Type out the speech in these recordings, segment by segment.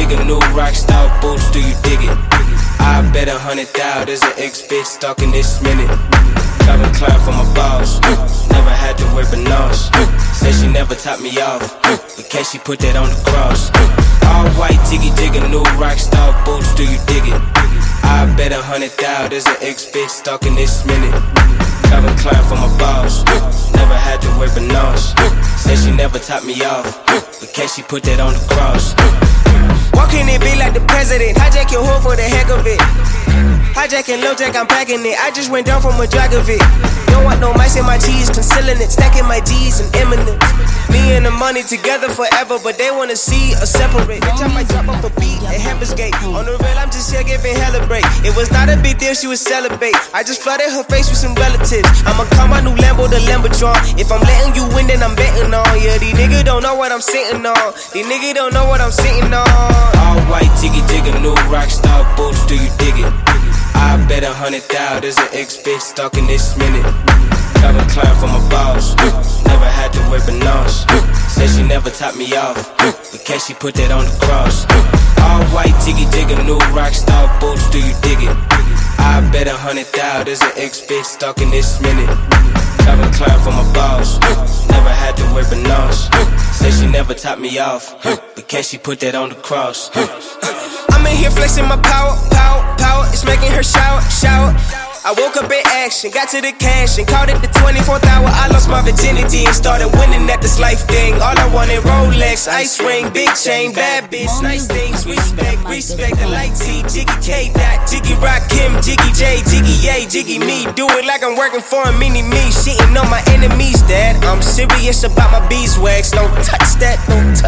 jigga, new rock style boots, do you dig it? I bet 100,000 there's an ex-bitch stalking this minute. Calvin Klein for my balls, never had to wear bananas. Said she never topped me off, in case she put that on the cross. All white jiggy jigga, new rock style boots, do you dig it? I bet 100,000 there's an ex-bitch stalking this minute. Calvin Klein for my balls, never had to wear bananas. Said she never topped me off, in case she put that on the cross. Walking it be like the president, hijack your hoe for the heck of it. Hijacking low jack, I'm packing it. I just went down from a drag of it. Don't want no mice in my cheese, concealing it, stacking my G's and eminence. Me and the money together forever, but they wanna see us separate. Every time I drop off a beat at Heaven's Gate, on the real I'm just here giving hella break. It was not a big deal, she would celebrate. I just flooded her face with some relatives. I'ma call my new Lambo the Lambotron. If I'm letting you win, then I'm betting on. Yeah, these niggas don't know what I'm sitting on. These niggas don't know what I'm sitting on. All white jiggy jigga, new rock style boots, do you dig it? I bet 100,000 there's an ex-bitch stalking this minute. Calvin Klein for my balls, never had to wear bananas. Said she never topped me off, in case she put that on the cross. All white jiggy jigga, new rock style boots, do you dig it? I bet 100,000 there's an ex-bitch stalking this minute. Calvin Klein for my balls, never had to wear bananas. Said she never topped me off, in case she put that on the cross. I'm in here flexing my power. It's making her shower. I woke up in action, got to the cash and called it the 24th hour. I lost my virginity and started winning at this life thing. All I wanted Rolex, ice ring, big chain, bad bitch, nice things. Respect the light T, Jiggy K, Dot, Jiggy Rock, Kim, Jiggy J, Jiggy A, Jiggy me. Do it like I'm working for a mini me. Shitting on my enemies, dad. I'm serious about my beeswax. Don't touch that.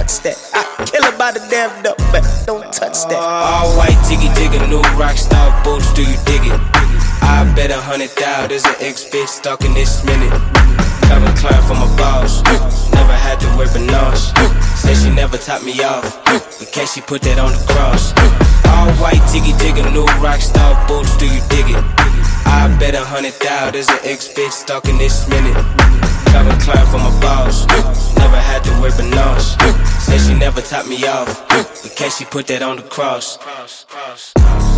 I kill about the damn dope, but don't touch that. All white jiggy jigga, new rock style boots, do you dig it? I bet 100,000 there's an ex-bitch stalking this minute. Calvin Klein for my balls, never had to wear bananas. Said she never topped me off, in case she put that on the cross. All white jiggy jigga, new rock style boots, do you dig it? I bet 100,000 there's an ex-bitch stalking this minute. Calvin Klein for my balls, never had to wear bananas. Said she never topped me off, in case she put that on the cross.